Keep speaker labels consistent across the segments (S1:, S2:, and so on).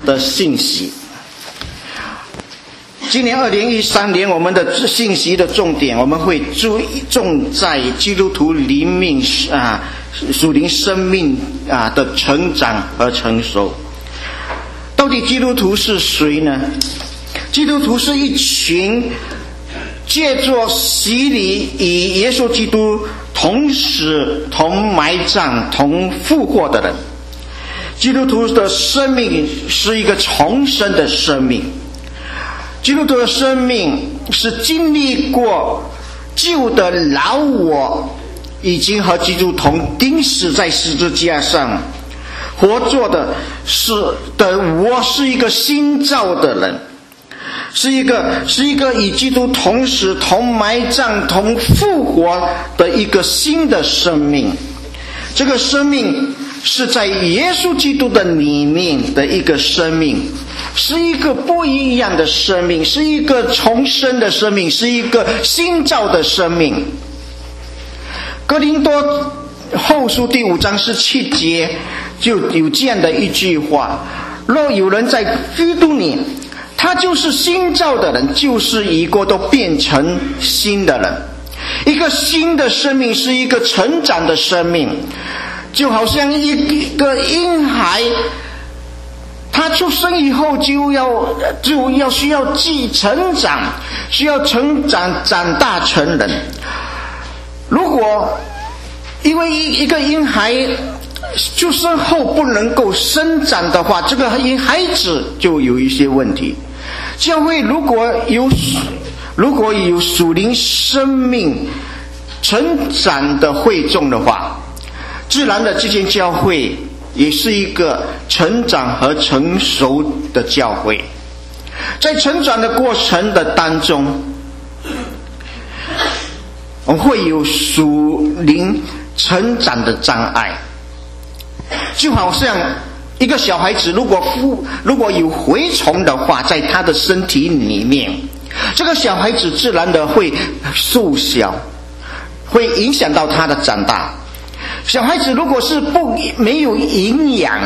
S1: 的信息。今年2013年，我们的信息的重点，我们会重在基督徒灵命属灵生命的成长和成熟。到底基督徒是谁呢？基督徒是一群借着洗礼与耶稣基督同死、同埋葬、同复活的人。基督徒的生命是一个重生的生命。基督徒的生命是经历过旧的老我已经和基督同钉死在十字架上，活着的我是一个新造的人，是一个与基督同死、同埋葬、同复活的一个新的生命。这个生命是在耶稣基督的里面的一个生命，是一个不一样的生命，是一个重生的生命，是一个新造的生命。哥林多后书第5章17节就有这样的一句话：若有人在基督里，他就是新造的人，就是已过都变成新的人。一个新的生命是一个成长的生命，就好像一个婴孩，他出生以后需要成长，需要成长长大成人。如果因为一个婴孩出生后不能够生长的话，这个孩子就有一些问题。教会如果有属灵生命成长的会众的话，自然的这间教会也是一个成长和成熟的教会。在成长的过程的当中，我们会有属灵成长的障碍，就好像一个小孩子如果有蛔虫的话，在他的身体里面，这个小孩子自然的会瘦小，会影响到他的长大。小孩子如果是没有营养，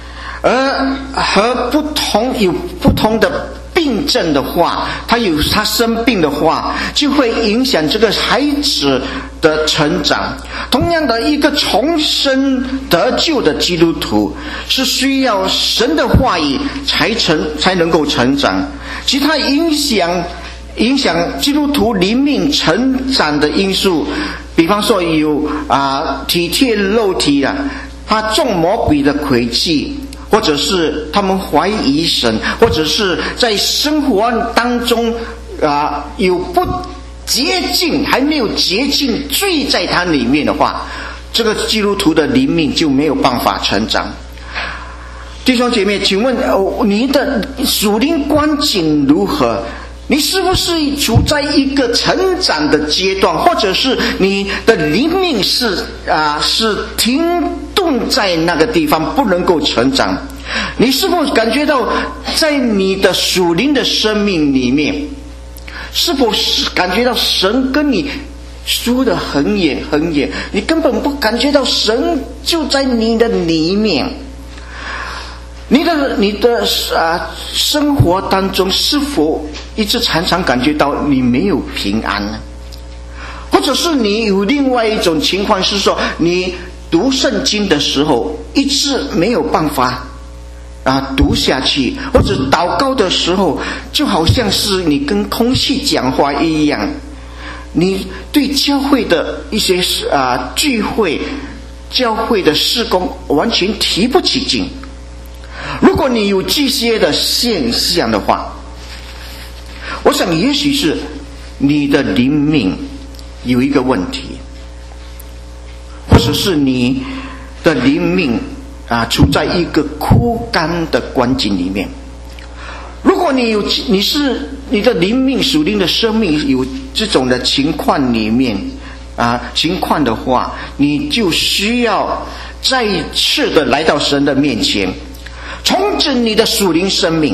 S1: 和有不同的病症的话，他生病的话，就会影响这个孩子的成长。同样的，一个重生得救的基督徒是需要神的话语才能够成长。其他影响基督徒灵命成长的因素，比方说有体贴肉体他众魔鬼的诡计，或者是他们怀疑神，或者是在生活当中有不洁净，还没有洁净罪在他里面的话，这个基督徒的灵命就没有办法成长。弟兄姐妹，请问你的属灵光景如何？你是不是处在一个成长的阶段，或者是你的灵命是停顿在那个地方，不能够成长？你是否感觉到在你的属灵的生命里面，是否是感觉到神跟你疏得很远很远，你根本不感觉到神就在你的里面？你的生活当中是否一直常常感觉到你没有平安呢？或者是你有另外一种情况是说，你读圣经的时候一直没有办法读下去，或者祷告的时候就好像是你跟空气讲话一样，你对教会的一些聚会、教会的事工完全提不起劲。如果你有这些的现象的话，我想也许是你的灵命有一个问题，或者是你的灵命处在一个枯干的光景里面。如果你的灵命属灵的生命有这种的情况里面情况的话，你就需要再一次的来到神的面前，重整你的属灵生命。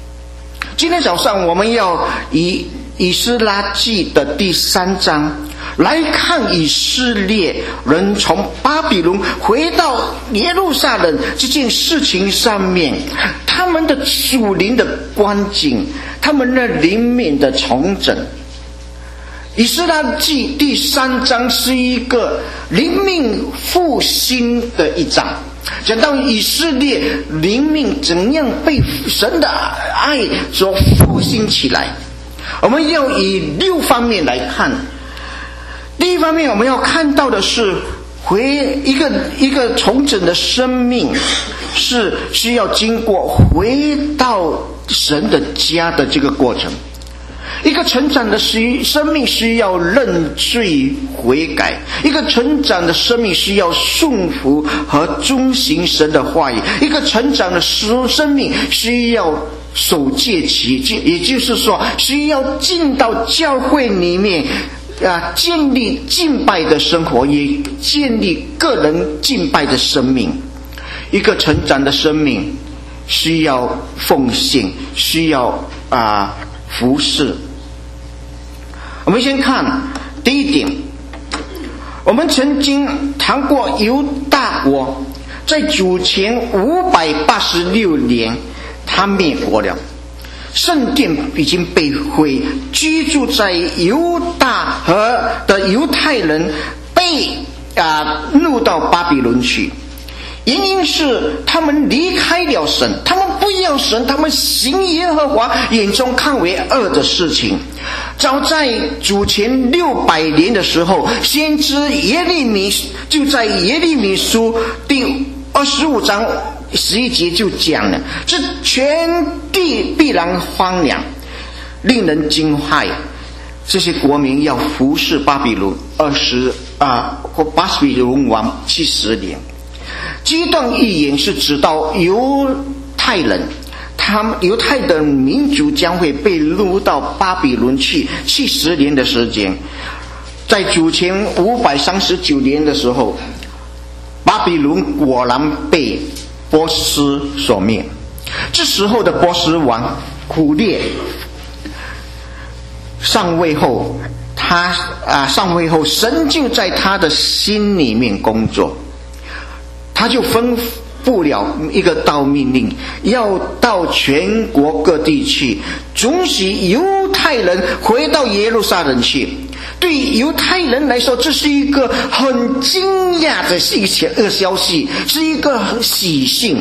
S1: 今天早上我们要以斯拉记的第3章来看以色列人从巴比伦回到耶路撒冷这件事情上面，他们的属灵的光景，他们的灵命的重整。以斯拉记第3章是一个灵命复兴的一章，讲到以色列灵命怎样被神的爱所复兴起来。我们要以6方面来看。第一方面，我们要看到的是一个重整的生命是需要经过回到神的家的这个过程。一个成长的生命需要认罪悔改，一个成长的生命需要顺服和遵行神的话语，一个成长的生命需要守戒期，也就是说需要进到教会里面建立敬拜的生活，也建立个人敬拜的生命。一个成长的生命需要奉献，需要服侍。我们先看第一点，我们曾经谈过犹大国在主前586年他灭国了，圣殿已经被毁，居住在犹大和的犹太人被掳到巴比伦去。原因是他们离开了神，他们不要神，他们行耶和华眼中看为恶的事情。早在主前600年的时候，先知耶利米就在耶利米书第25章11节就讲了，这全地必然荒凉，令人惊骇。这些国民要服侍巴比伦巴比伦王70年。这段预言是指到犹太人，犹太的民族将会被掳到巴比伦去70年的时间。在主前539年的时候，巴比伦果然被波斯所灭。这时候的波斯王古列上位后，神就在他的心里面工作，他就吩咐了一个道命令，要到全国各地去，准许犹太人回到耶路撒冷去。对犹太人来说，这是一个很惊讶的消息，是一个喜讯。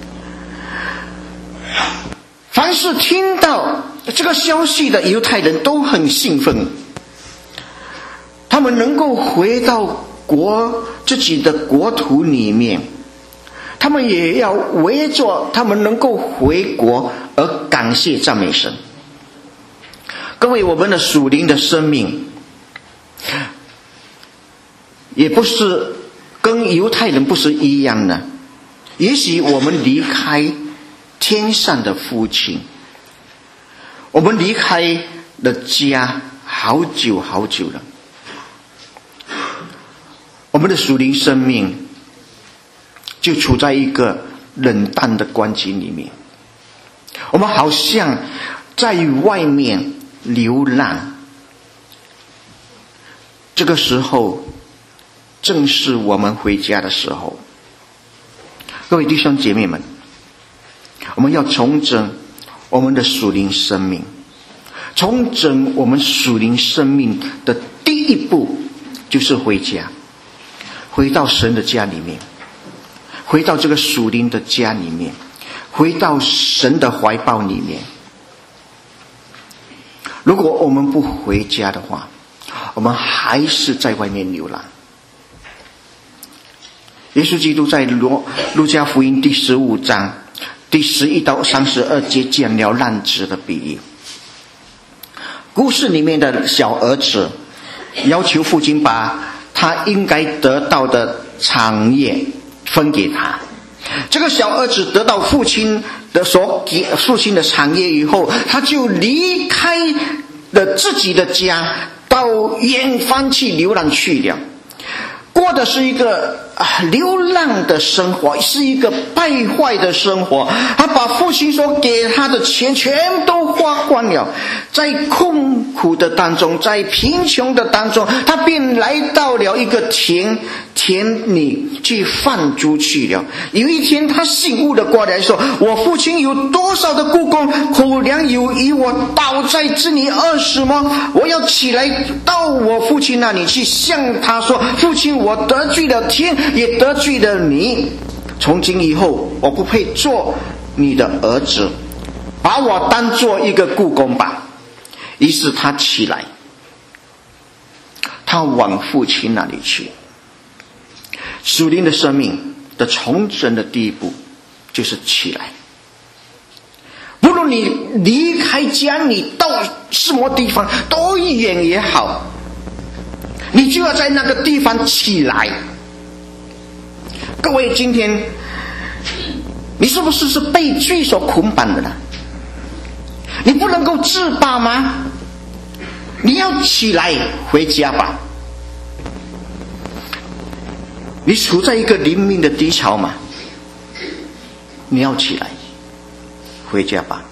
S1: 凡是听到这个消息的犹太人都很兴奋，他们能够回到自己的国土里面，他们也要为着他们能够回国而感谢赞美神。各位，我们的属灵的生命也不是跟犹太人不是一样的。也许我们离开天上的父亲，我们离开了家好久好久了，我们的属灵生命就处在一个冷淡的光景里面，我们好像在外面流浪。这个时候正是我们回家的时候。各位弟兄姐妹们，我们要重整我们的属灵生命。重整我们属灵生命的第一步就是回家，回到神的家里面，回到这个属灵的家里面，回到神的怀抱里面。如果我们不回家的话，我们还是在外面流浪。耶稣基督在路加福音第15章第11到32节讲了浪子的比喻。故事里面的小儿子要求父亲把他应该得到的产业分给他。这个小儿子得到父亲的产业以后，他就离开了自己的家，到远方去流浪去了，过的是一个流浪的生活，是一个败坏的生活。他把父亲所给他的钱全都花光了，在困苦的当中，在贫穷的当中，他便来到了一个田里去放猪去了。有一天他醒悟了过来，说，我父亲有多少的雇工，口粮有余，我倒在这里饿死吗？我要起来到我父亲那里去，向他说，父亲，我得罪了天，也得罪了你，从今以后我不配做你的儿子，把我当做一个雇工吧。于是他起来，他往父亲那里去。属灵的生命的重整的第一步就是起来。不论你离开家，你到什么地方多远也好，你就要在那个地方起来。各位，今天你是不是被罪所捆绑的呢？你不能够自拔吗？你要起来回家吧。你处在一个灵命的低潮吗？你要起来回家吧。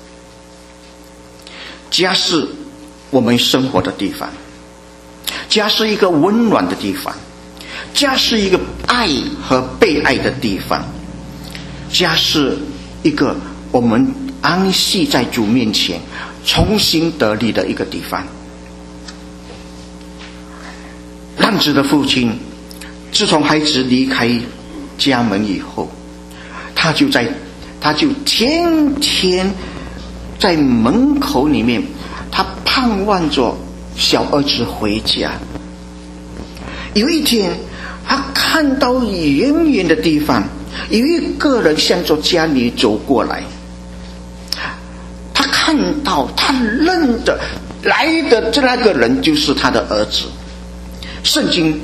S1: 家是我们生活的地方，家是一个温暖的地方，家是一个爱和被爱的地方，家是一个我们安息在主面前重新得力的一个地方。浪子的父亲自从孩子离开家门以后，他就天天在门口里面，他盼望着小儿子回家。有一天他看到远远的地方有一个人向着家里走过来，他看到，他认得来的那个人就是他的儿子。圣经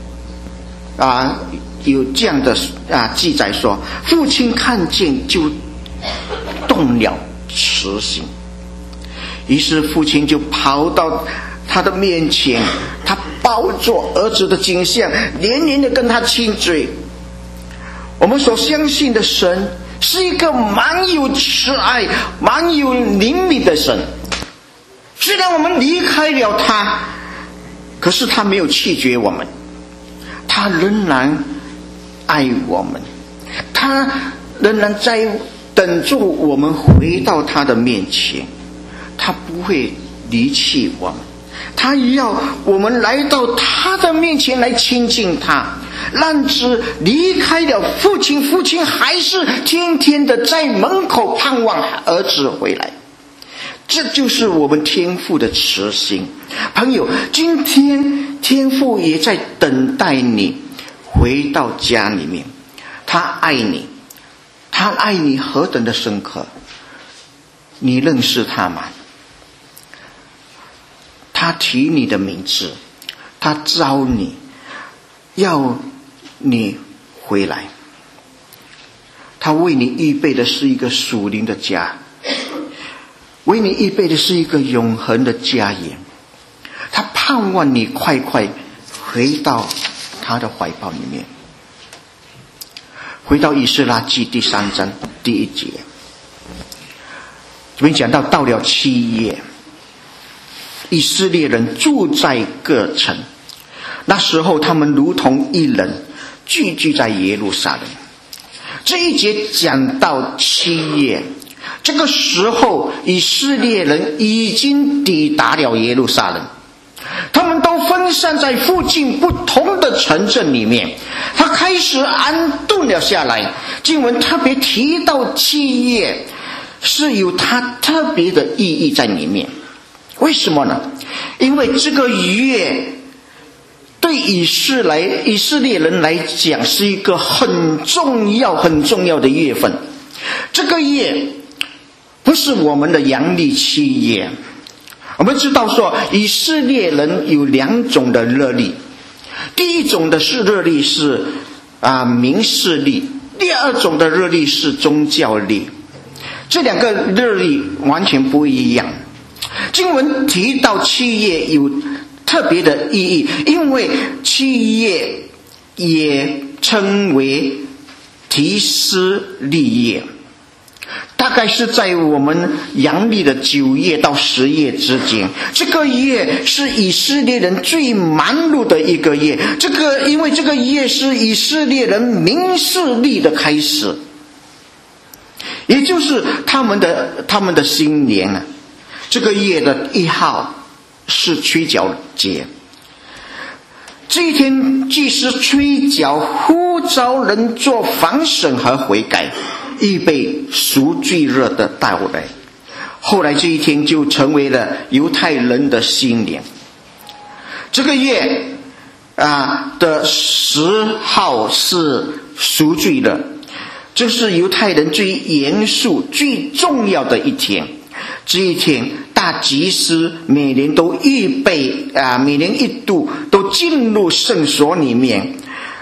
S1: 有这样的记载说，父亲看见就动了慈心，于是父亲就跑到他的面前，他抱着儿子的颈项，连连的跟他亲嘴。我们所相信的神是一个蛮有慈爱、蛮有怜悯的神。虽然我们离开了他，可是他没有弃绝我们，他仍然爱我们，他仍然在等着我们回到他的面前，他不会离弃我们，他要我们来到他的面前来亲近他。浪子离开了父亲，父亲还是天天的在门口盼望儿子回来。这就是我们天父的慈心。朋友，今天天父也在等待你回到家里面，他爱你，他爱你何等的深刻，你认识他吗？他提你的名字，他招你，要你回来。他为你预备的是一个属灵的家，为你预备的是一个永恒的家园。他盼望你快快回到他的怀抱里面。回到以斯拉记第3章第1节，这边讲到了7月，以色列人住在各城，那时候他们如同一人聚居在耶路撒冷。这一节讲到7月，这个时候以色列人已经抵达了耶路撒冷，他们都分散在附近不同的城镇里面，他开始安顿了下来。经文特别提到7月是有它特别的意义在里面。为什么呢？因为这个月对以色列人来讲是一个很重要的月份。这个月不是我们的阳历7月。我们知道说以色列人有2种的日历，第一种的日历是民事历，第二种的日历是宗教历。这2个日历完全不一样。经文提到7月有特别的意义，因为7月也称为提斯利夜，大概是在我们阳历的9月到10月之间。这个月是以色列人最忙碌的一个月，因为这个月是以色列人民事历的开始，也就是他们的新年啊。这个月的1号是吹角节，这一天祭司吹角呼召人做反省和悔改，预备赎罪日的到来。后来这一天就成为了犹太人的新年。这个月的10号是赎罪日，这是犹太人最严肃最重要的一天。这一天大祭司每年都预备每年1度都进入圣所里面，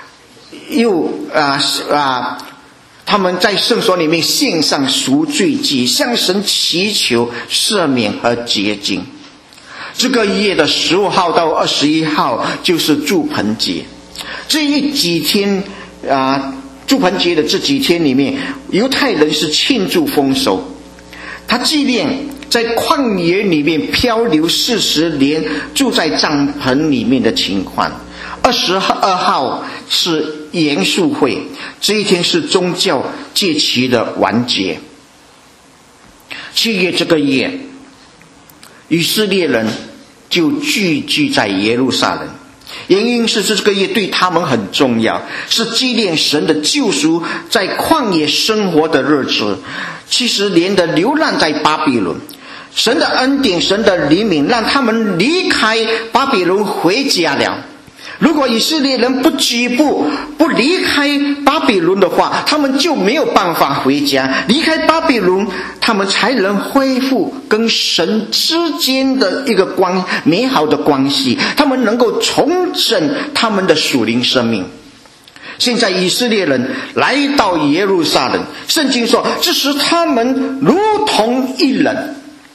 S1: 他们在圣所里面献上赎罪祭，向神祈求赦免和洁净。这个月的15号到21号就是住棚节。这几天住棚节的这几天里面，犹太人是庆祝丰收，他纪念在旷野里面漂流40年住在帐篷里面的情况。22号是严肃会，这一天是宗教节期的完结。7月这个月，以色列人就聚集在耶路撒冷，原因是这个月对他们很重要，是纪念神的救赎在旷野生活的日子，70年的流浪在巴比伦。神的恩典，神的怜悯，让他们离开巴比伦回家了。如果以色列人不举步不离开巴比伦的话，他们就没有办法回家。离开巴比伦，他们才能恢复跟神之间的一个美好的关系，他们能够重整他们的属灵生命。现在以色列人来到耶路撒冷，圣经说这使他们如同一人。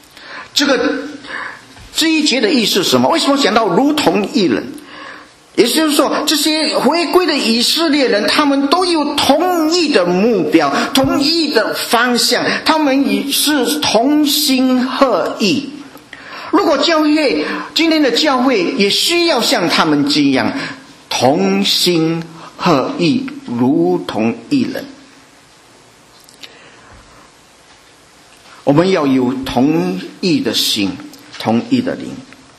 S1: 这一节的意思是什么？为什么讲到如同一人？也就是说，这些回归的以色列人，他们都有同一的目标，同一的方向，他们也是同心合意。如果今天的教会也需要像他们这样同心合意，如同一人。我们要有同一的心，同一的灵，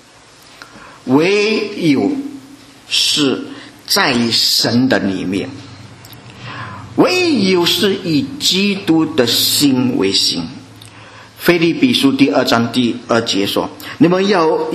S1: 唯有是在神的里面，唯有是以基督的心为心。腓立比书第2章第2节说：你们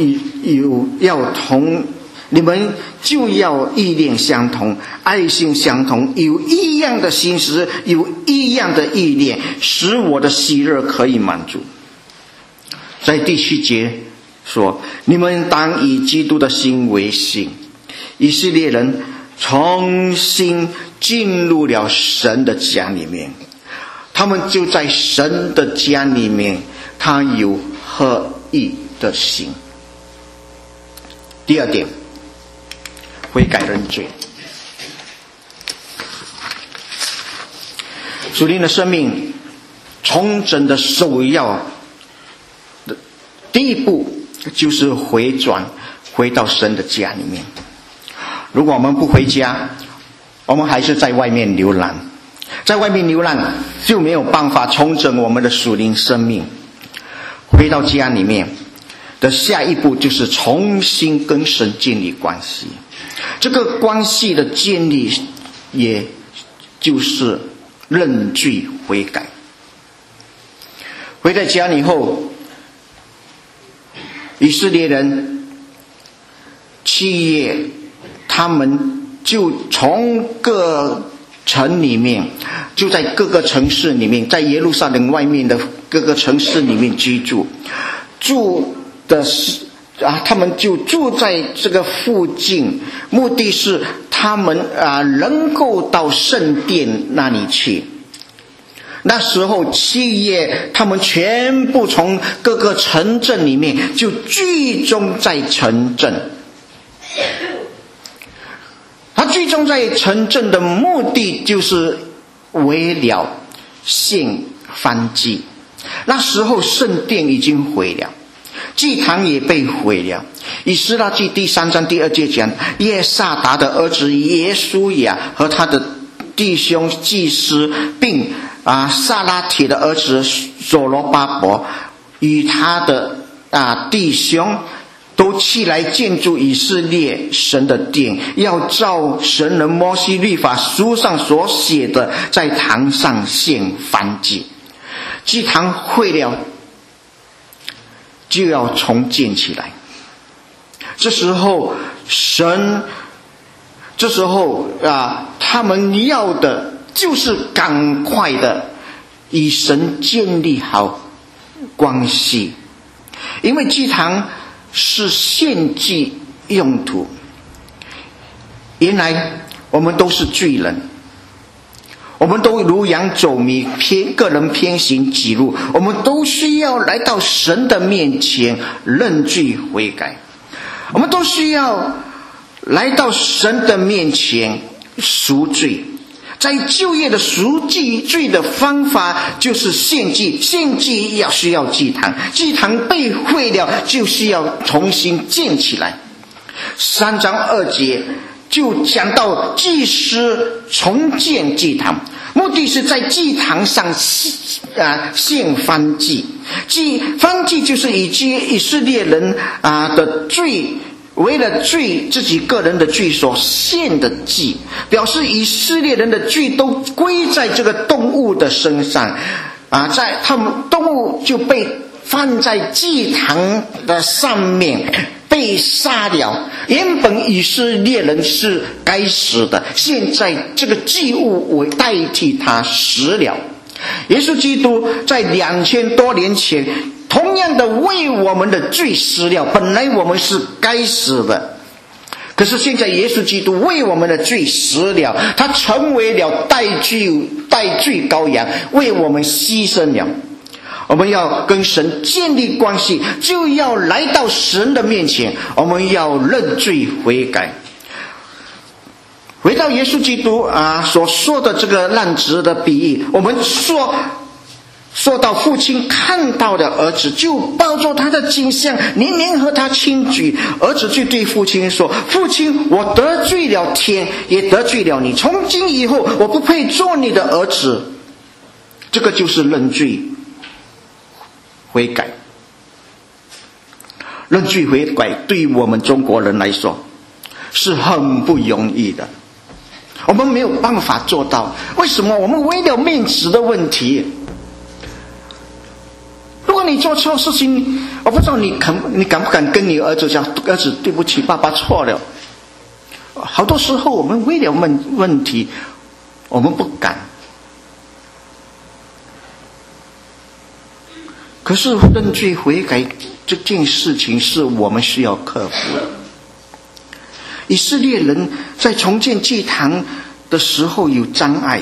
S1: 就要意念相同，爱心相同，有一样的心思，有一样的意念，使我的喜乐可以满足。在第7节说：你们当以基督的心为心。以色列人重新进入了神的家里面，他们就在神的家里面，他有合一的心。第2点，悔改认罪。属灵的生命重整的首要的第一步就是回转，回到神的家里面。如果我们不回家，我们还是在外面流浪，在外面流浪就没有办法重整我们的属灵生命。回到家里面的下一步就是重新跟神建立关系，这个关系的建立也就是认罪悔改。回到家以后，以色列人7月他们就从各城里面，就在各个城市里面，在耶路撒冷外面的各个城市里面居住，他们就住在这个附近，目的是他们能够到圣殿那里去。那时候7月，他们全部从各个城镇里面就聚中在城镇。 他最终在城镇的目的就是为了献燔祭。那时候圣殿已经毁了，祭坛也被毁了。以斯拉记第3章第2节讲，耶萨达的儿子耶书亚和他的弟兄祭司，并撒拉铁的儿子所罗巴伯与他的弟兄都起来建筑以色列神的殿，要照神人摩西律法书上所写的，在坛上献燔祭。祭坛毁了，就要重建起来。这时候他们要的就是赶快的与神建立好关系，因为祭坛是献祭用途。原来我们都是罪人，我们都如羊走迷，个人偏行己路，我们都需要来到神的面前认罪悔改，我们都需要来到神的面前赎罪。在旧约的赎罪的方法就是献祭，献祭也需要祭坛，祭坛被毁了就需要重新建起来。3章2节就讲到祭司重建祭坛，目的是在祭坛上献燔祭。燔祭就是以色列人的罪，为了自己个人的罪所献的祭，表示以色列人的罪都归在这个动物的身上在他们动物就被放在祭坛的上面被杀了。原本以色列人是该死的，现在这个祭物为代替他死了。耶稣基督在2000多年前同样的为我们的罪死了，本来我们是该死的，可是现在耶稣基督为我们的罪死了，他成为了代罪羔羊，为我们牺牲了。我们要跟神建立关系，就要来到神的面前，我们要认罪悔改。回到耶稣基督所说的这个浪子的比喻，我们说到父亲看到的儿子，就抱着他的颈项，连连和他亲嘴。儿子就对父亲说，父亲，我得罪了天，也得罪了你，从今以后我不配做你的儿子。这个就是认罪悔改。认罪悔改对于我们中国人来说是很不容易的，我们没有办法做到。为什么？我们为了面子的问题。如果你做错事情，我不知道你敢不敢跟你儿子讲，儿子对不起，爸爸错了。好多时候我们为了问题我们不敢，可是认罪悔改这件事情是我们需要克服的。以色列人在重建祭坛的时候有障碍，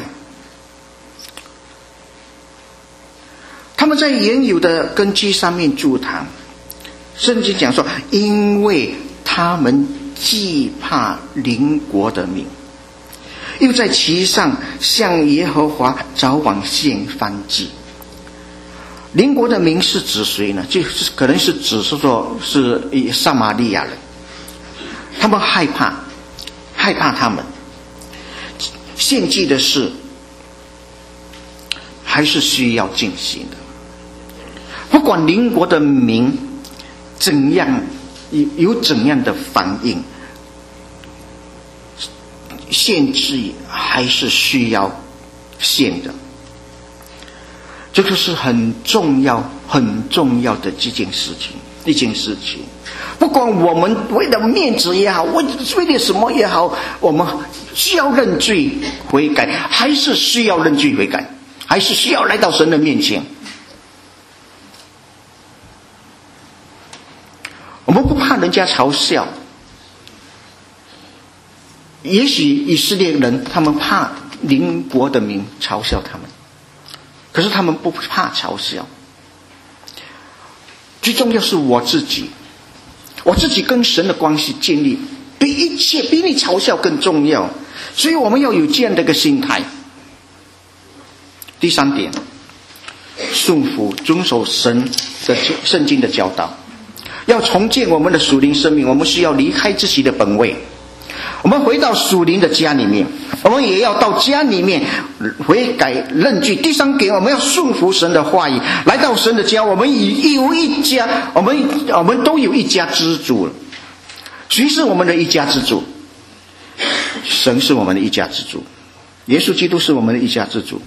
S1: 他们在原有的根基上面筑坛。圣经讲说，因为他们惧怕邻国的民，又在其上向耶和华早晚献燔祭。邻国的民是指谁呢？就是可能是指说是撒玛利亚人，他们害怕他们献祭的事还是需要进行的。不管邻国的民怎样有怎样的反应，献祭还是需要献的。这个是很重要的一件事情。不管我们为了面子也好，为了什么也好，我们需要认罪悔改，还是需要认罪悔改，还是需要来到神的面前。我们不怕人家嘲笑，也许以色列人他们怕邻国的民嘲笑他们，可是他们不怕嘲笑。最重要是我自己跟神的关系建立比一切，比你嘲笑更重要。所以我们要有这样的一个心态。第三点，顺服遵守神的圣经的教导。要重建我们的属灵生命，我们需要离开自己的本位，我们回到属灵的家里面，我们也要到家里面悔改认罪。第三点，我们要顺服神的话语，来到神的家，我们有一家，我们都有一家之主。谁是我们的一家之主？神是我们的一家之主，耶稣基督是我们的一家之主。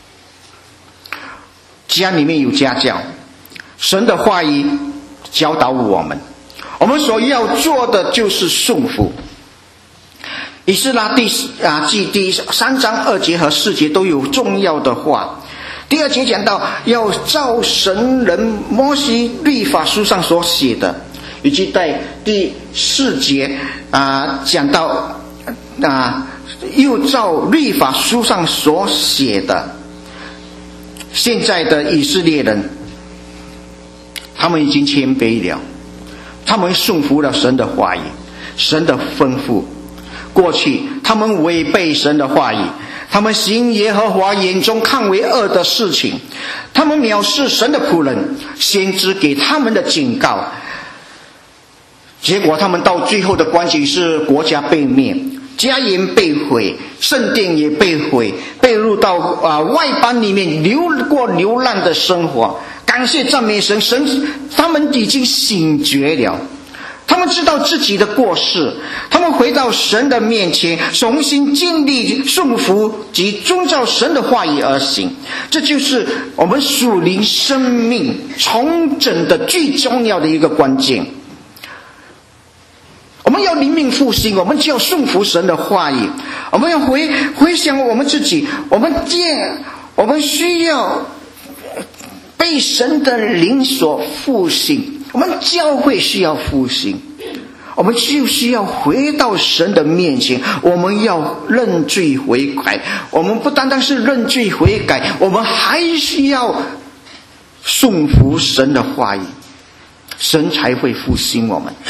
S1: 家里面有家教，神的话语教导我们，我们所要做的就是顺服。以斯拉记第3章2节和4节都有重要的话。第2节讲到要照神人摩西律法书上所写的，以及在第4节讲到又照律法书上所写的。现在的以色列人，他们已经谦卑了，他们顺服了神的话语，神的吩咐。过去他们违背神的话语，他们行耶和华眼中看为恶的事情，他们藐视神的仆人先知给他们的警告，结果他们到最后的关系是国家被灭，家园被毁，圣殿也被毁，被入到外邦里面过流浪的生活。感谢赞美神，他们已经醒觉了，他们知道自己的过失，他们回到神的面前，重新尽力顺服及遵照神的话语而行。这就是我们属灵生命重整的最重要的一个关键。我们要灵命复兴，我们就要顺服神的话语。我们要回想我们自己，我们需要被神的灵所复兴，我们教会需要复兴，我们就需要回到神的面前，我们要认罪悔改。我们不单单是认罪悔改，我们还需要顺服神的话语，神才会复兴我们。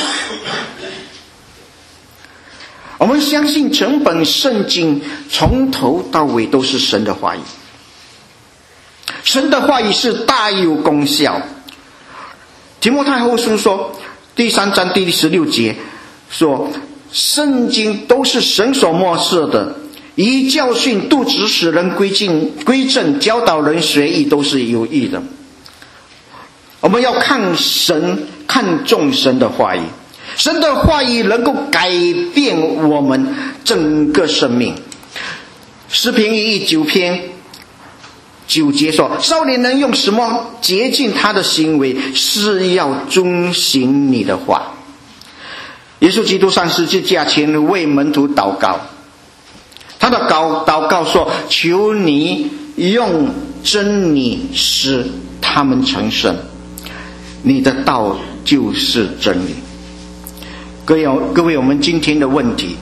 S1: 我们相信整本圣经从头到尾都是神的话语，神的话语是大有功效。提摩太后书说第3章第16节说，圣经都是神所默示的，以教训、督责、使人归正、教导人学义，都是有益的。我们要看重神的话语，神的话语能够改变我们整个生命。诗篇119篇9节说，少年人用什么洁净他的行为？是要遵行你的话。耶稣基督上十字架前为门徒祷告，他的祷告说，求你用真理使他们成圣，你的道就是真理。各位，我们今天的问题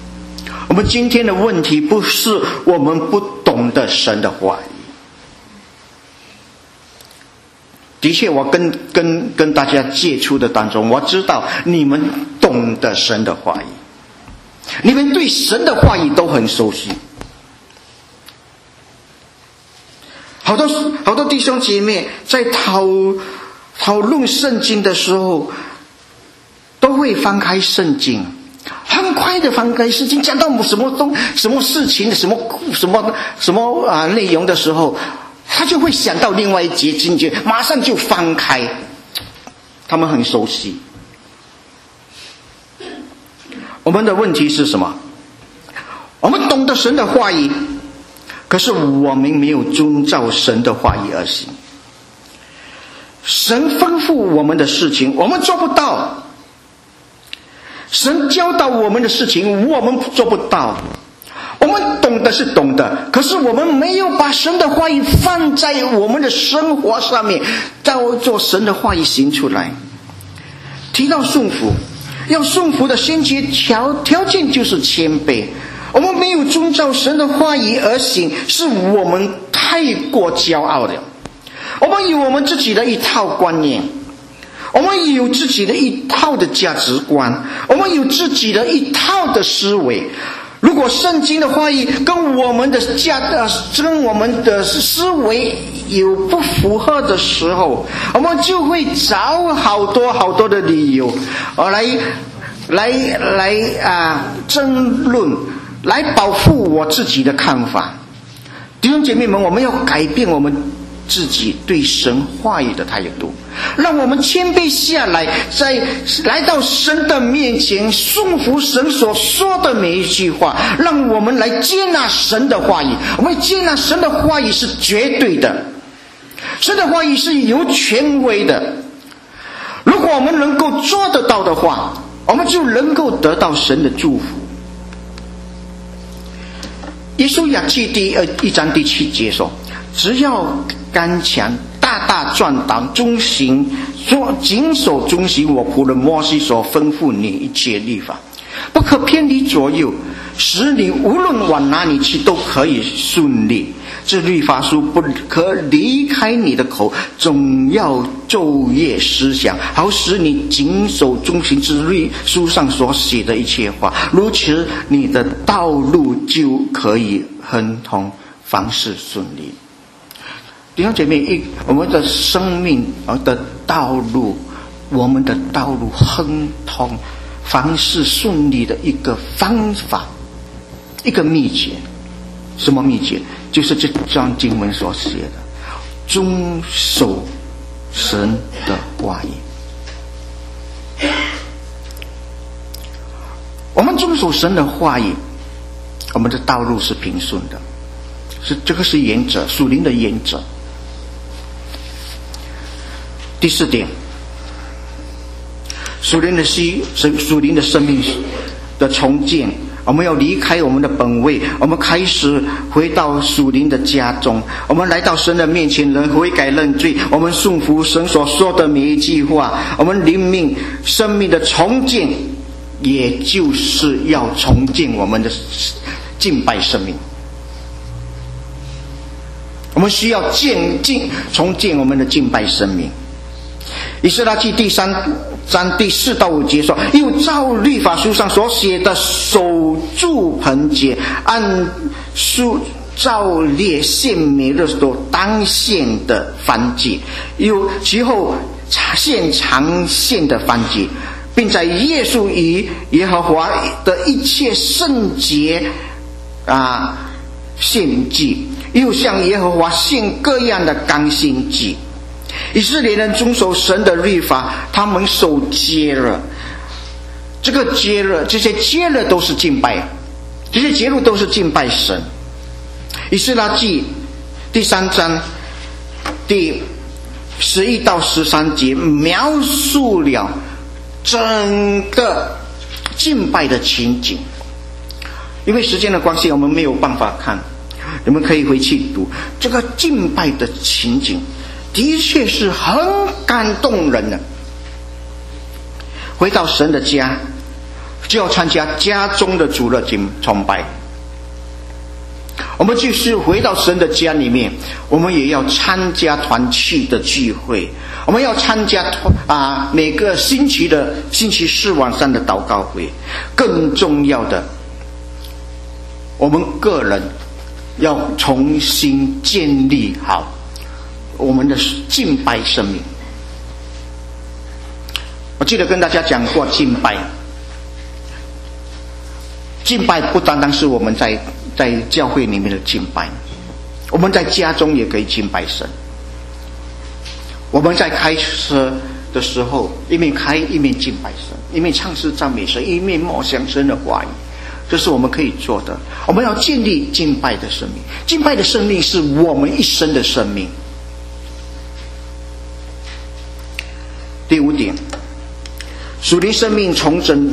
S1: 不是我们不懂得神的话语。的确，我跟大家接触的当中，我知道你们懂得神的话语，你们对神的话语都很熟悉。好多弟兄姐妹在讨论圣经的时候，都会翻开圣经，很快的翻开圣经，讲到什么事情什么内容的时候，他就会想到另外一节经节，马上就翻开。他们很熟悉。我们的问题是什么？我们懂得神的话语，可是我们没有遵照神的话语而行。神吩咐我们的事情，我们做不到；神教导我们的事情，我们做不到。我们懂得是懂得，可是我们没有把神的话语放在我们的生活上面，照做神的话语行出来。提到顺服，要顺服的先决条件就是谦卑。我们没有遵照神的话语而行，是我们太过骄傲了。我们有我们自己的一套观念， 我们有自己的一套的价值观，我们有自己的一套的思维。如果圣经的话语跟我们的思维有不符合的时候，我们就会找好多的理由来争论，来保护我自己的看法。弟兄姐妹们，我们要改变我们自己对神话语的态度，让我们谦卑下来，在来到神的面前，顺服神所说的每一句话，让我们来接纳神的话语。我们接纳神的话语是绝对的，神的话语是有权威的。如果我们能够做得到的话，我们就能够得到神的祝福。耶稣雅记第1章第7节说，只要刚强，大大壮胆，谨守遵行我仆人摩西所吩咐你一切律法，不可偏离左右，使你无论往哪里去都可以顺利。这律法书不可离开你的口，总要昼夜思想，好使你谨守遵行之律书上所写的一切话，如此你的道路就可以亨通，凡事顺利。弟兄姐妹，我们的生命的道路，我们的道路亨通，凡事顺利的一个方法，一个秘诀。什么秘诀？就是这章经文所写的，遵守神的话语。我们遵守神的话语，我们的道路是平顺的，这个是原则，属灵的原则。第4点，属灵的生命的重建。我们要离开我们的本位，我们开始回到属灵的家中，我们来到神的面前，人悔改认罪，我们顺服神所说的每一句话，我们灵命生命的重建，也就是要重建我们的敬拜生命。我们需要重建我们的敬拜生命。以斯拉记第3章第4到5节说，又照律法书上所写的守住盆节，按书照列献每日所当献的燔祭，又其后献常献的燔祭，并在耶稣与耶和华的一切圣节献祭，又向耶和华献各样的甘献祭。以色列人遵守神的律法，他们守节日。这些节日都是敬拜，这些节日都是敬拜神。以斯拉记第3章第11到13节描述了整个敬拜的情景。因为时间的关系，我们没有办法看，你们可以回去读这个敬拜的情景，的确是很感动人的。回到神的家，就要参加家中的主日崇拜。我们就是回到神的家里面，我们也要参加团契的聚会，我们要参加每个星期4晚上的祷告会。更重要的，我们个人要重新建立好我们的敬拜生命。我记得跟大家讲过，敬拜不单单是我们在教会里面的敬拜，我们在家中也可以敬拜神。我们在开车的时候，一面开一面敬拜神，一面唱诗赞美神，一面默想神的话语，这是我们可以做的。我们要建立敬拜的生命，敬拜的生命是我们一生的生命。第5点，属灵生命重整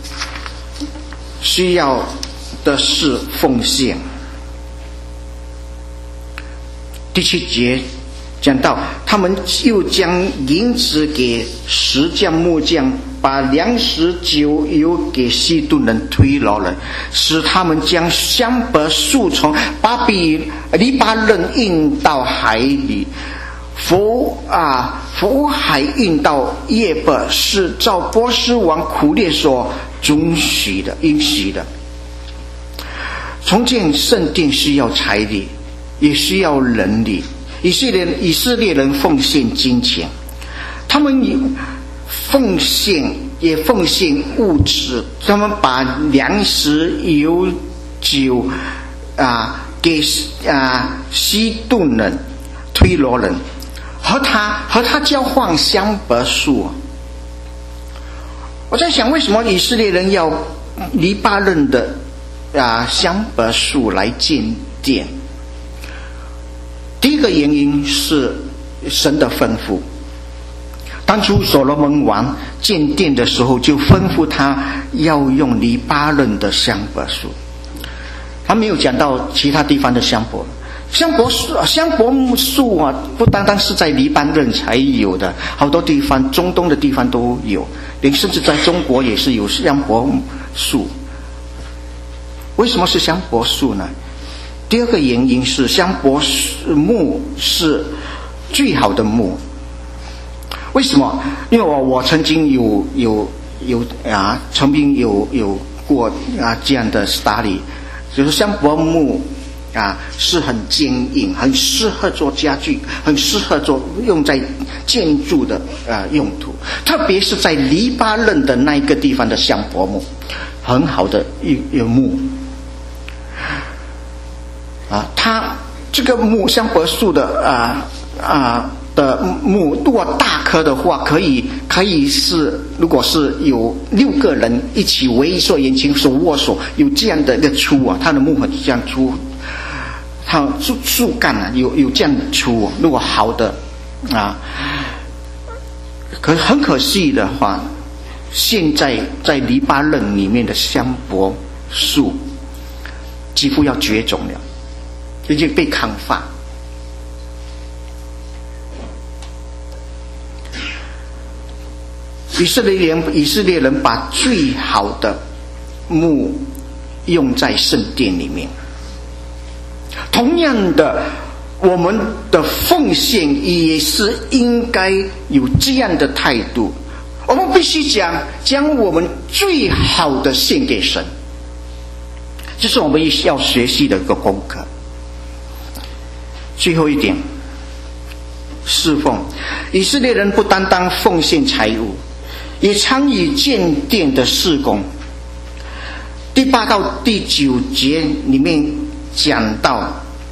S1: 需要的是奉献。第7节讲到，他们又将银子给石匠木匠，把粮食酒油给西顿人推罗人，使他们将香柏树从黎巴嫩运到海里。 福海运到耶伯是照波斯王苦列所允许的。重建圣殿需要财力，也需要人力。以色列人奉献金钱，他们奉献物质，他们把粮食、油、酒给西顿人、推罗人，和他交换香柏树。我在想，为什么以色列人要黎巴嫩的香柏树来建殿？第一个原因是神的吩咐。当初所罗门王建殿的时候，就吩咐他要用黎巴嫩的香柏树，他没有讲到其他地方的香柏树不单单是在黎巴嫩才有的，好多地方，中东的地方都有，甚至在中国也是有香柏树。为什么是香柏树呢？第二个原因是香柏木是最好的木。为什么？因为我曾经有过这样的 study， 就是香柏木是很坚硬，很适合做家具，很适合用在建筑的用途。特别是在黎巴嫩的那一个地方的香柏木，很好的一木。它这个香柏树的木，如果大棵的话，可以是，如果是有6个人一起围一所圆形手握手，有这样的一个粗它的木很这样粗，它树干有这样的粗如果好的很可惜的话，现在在黎巴嫩里面的香柏树几乎要绝种了，已经被砍伐。以色列人把最好的木用在圣殿里面。同样的，我们的奉献也是应该有这样的态度，我们必须将我们最好的献给神，这是我们要学习的一个功课。最后一点，侍奉。以色列人不单单奉献财物，也参与建殿的事工。第8到第9节里面讲到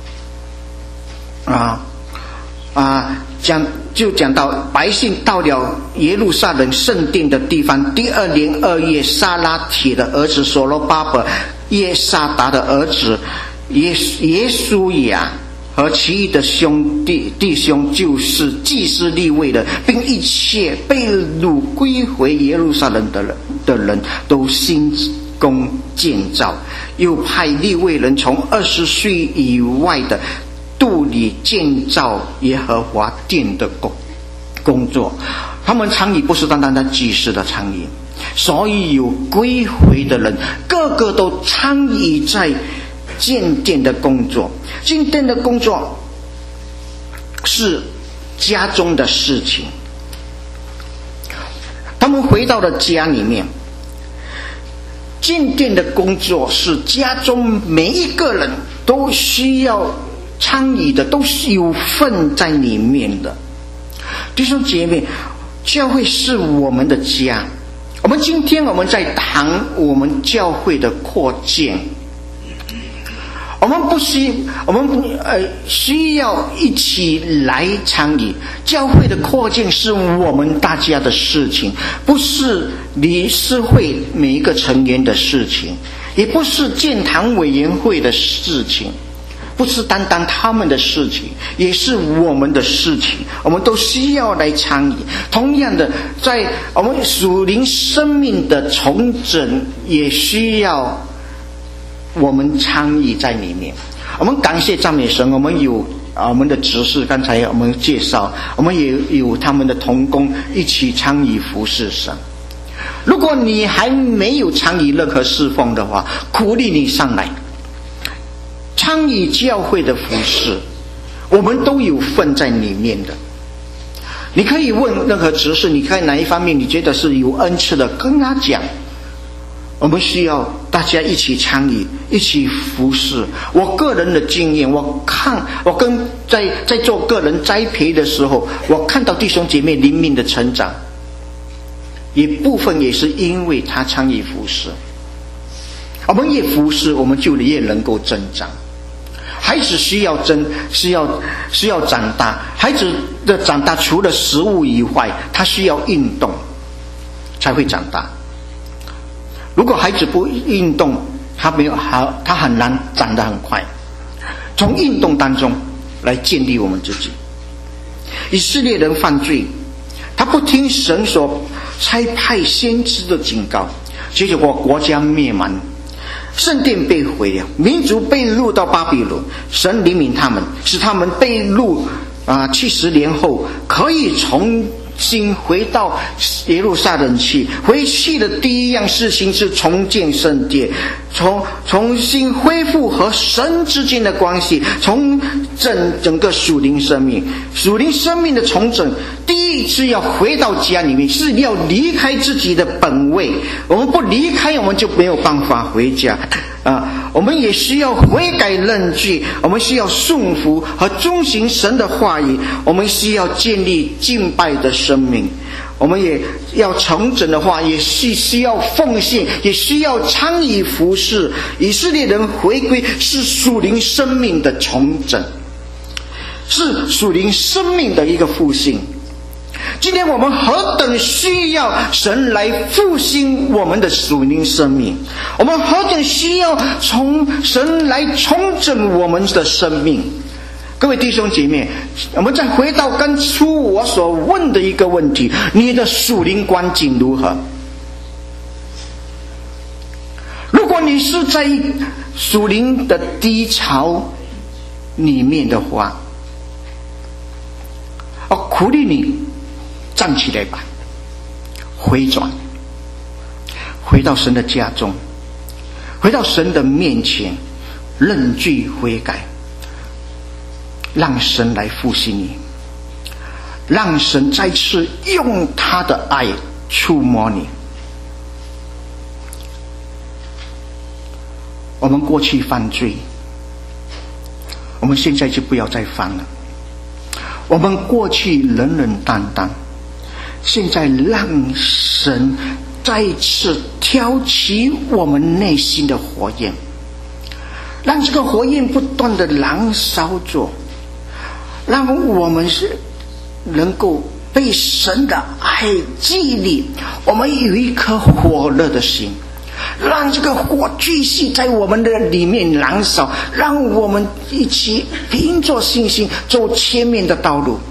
S1: 讲到百姓到了耶路撒冷圣殿的地方，第2年2月，撒拉铁的儿子所罗巴伯、耶沙达的儿子耶书亚和其余的弟兄，就是祭司利未人，并一切被掳归回耶路撒冷的人，都兴工建造，又派利未人从20岁以外的度里建造耶和华殿的工作。他们参与不是单单的祭司的参与，所以有归回的人个个都参与在建殿的工作。建殿的工作是家中的事情，他们回到了家里面。建殿的工作是家中每一个人都需要参与的，都是有份在里面的。弟兄姐妹，教会是我们的家。今天我们在谈我们教会的扩建，我们需要一起来参与。教会的扩建是我们大家的事情，不是理事会每一个成员的事情，也不是建堂委员会的事情，不是单单他们的事情，也是我们的事情，我们都需要来参与。同样的，在我们属灵生命的重整，也需要我们参与在里面。我们感谢赞美神，我们有我们的执事，刚才我们介绍，我们也有他们的同工一起参与服侍神。如果你还没有参与任何侍奉的话，鼓励你上来参与教会的服侍，我们都有份在里面的。 你可以问任何执事，你看哪一方面你觉得是有恩赐的，跟他讲。我们需要大家一起参与，一起服侍。我个人的经验，我跟在做个人栽培的时候，我看到弟兄姐妹灵命的成长，一部分也是因为他参与服侍。我们越服侍，我们就越能够增长。孩子需要长大，孩子的长大除了食物以外，他需要运动才会长大。如果孩子不运动，他很难长得很快。从运动当中来建立我们自己。以色列人犯罪，他不听神所差派先知的警告，结果国家灭亡，圣殿被毁了，民族被掳到巴比伦。神怜悯他们，使他们被掳70年后可以重新回到耶路撒冷去。回去的第一样事情是重建圣殿，重新恢复和神之间的关系，重整个属灵生命的重整。第一是要回到家里面，是要离开自己的本位。我们不离开，我们就没有办法回家。我们也需要悔改认罪，我们需要顺服和遵行神的话语，我们需要建立敬拜的生命，我们也要重整的话，也是需要奉献，也需要参与服侍。以色列人回归是属灵生命的重整，是属灵生命的一个复兴。今天我们何等需要神来复兴我们的属灵生命，我们何等需要从神来重整我们的生命。各位弟兄姐妹，我们再回到刚初我所问的一个问题，你的属灵光景如何？如果你是在属灵的低潮里面的话，我鼓励你站起来吧，回转，回到神的家中，回到神的面前，认罪悔改，让神来复兴你，让神再次用他的爱触摸你。我们过去犯罪，我们现在就不要再犯了。我们过去冷冷淡淡，现在让神再次挑起我们内心的火焰，让这个火焰不断的燃烧着，让我们是能够被神的爱激励，我们有一颗火热的心，让这个火继续在我们的里面燃烧，让我们一起凭着信心走前面的道路。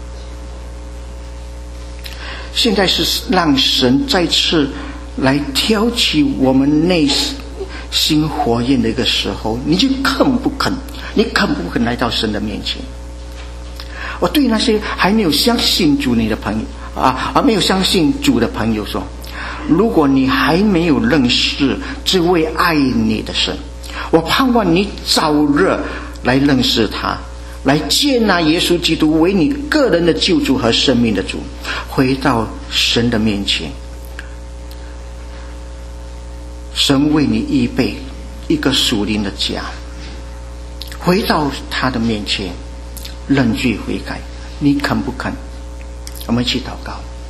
S1: 现在是让神再次来挑起我们内心火焰的一个时候，你就肯不肯来到神的面前？我对那些还没有相信主你的朋友没有相信主的朋友说，如果你还没有认识这位爱你的神，我盼望你早日来认识他，来接纳耶稣基督为你个人的救主和生命的主，回到神的面前。神为你预备一个属灵的家，回到他的面前认罪悔改，你肯不肯？我们一起祷告。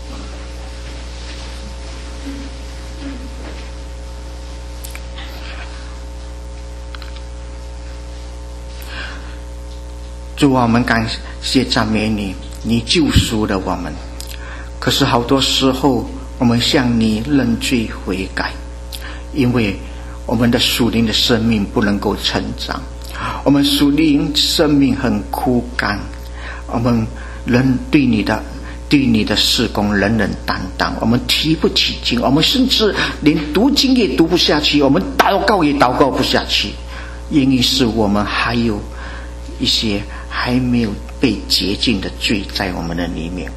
S1: 主啊，我们感谢赞美你，你救赎了我们。可是好多时候我们向你认罪悔改，因为我们的属灵的生命不能够成长，我们属灵生命很枯干，我们人对你的事工冷冷淡淡，我们提不起劲，我们甚至连读经也读不下去，我们祷告也祷告不下去，原因是我们还有一些还没有被洁净的罪在我们的里面。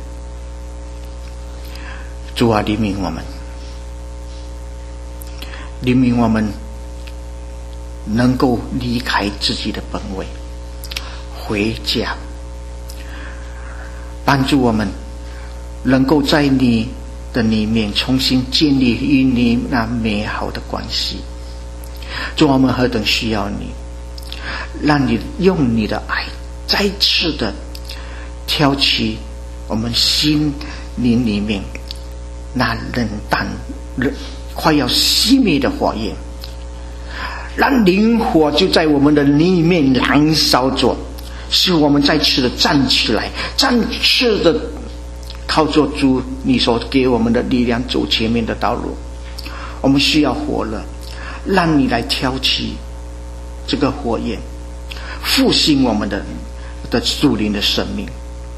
S1: 主啊，怜悯我们，怜悯我们能够离开自己的本位，回家，帮助我们能够在你的里面重新建立与你那美好的关系。主，我们何等需要你，让你用你的爱再次的挑起我们心灵里面那冷淡快要熄灭的火焰，让灵火就在我们的里面燃烧着，使我们再次的站起来，再次的靠着主你所给我们的力量走前面的道路。我们需要火热，让你来挑起这个火焰，复兴我们的属灵的生命。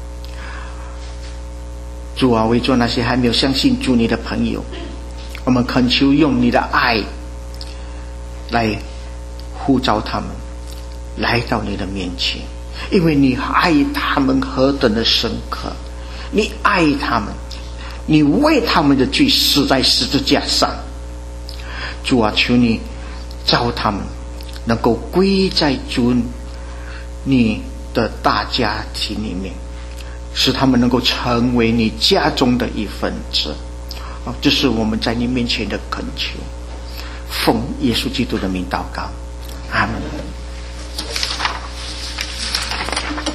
S1: 主啊，为着那些还没有相信主你的朋友，我们恳求用你的爱来呼召他们来到你的面前，因为你爱他们何等的深刻，你爱他们，你为他们的罪死在十字架上。主啊，求你召他们能够归在主你的大家庭里面，使他们能够成为你家中的一份子。这是我们在你面前的恳求，奉耶稣基督的名祷告，阿们。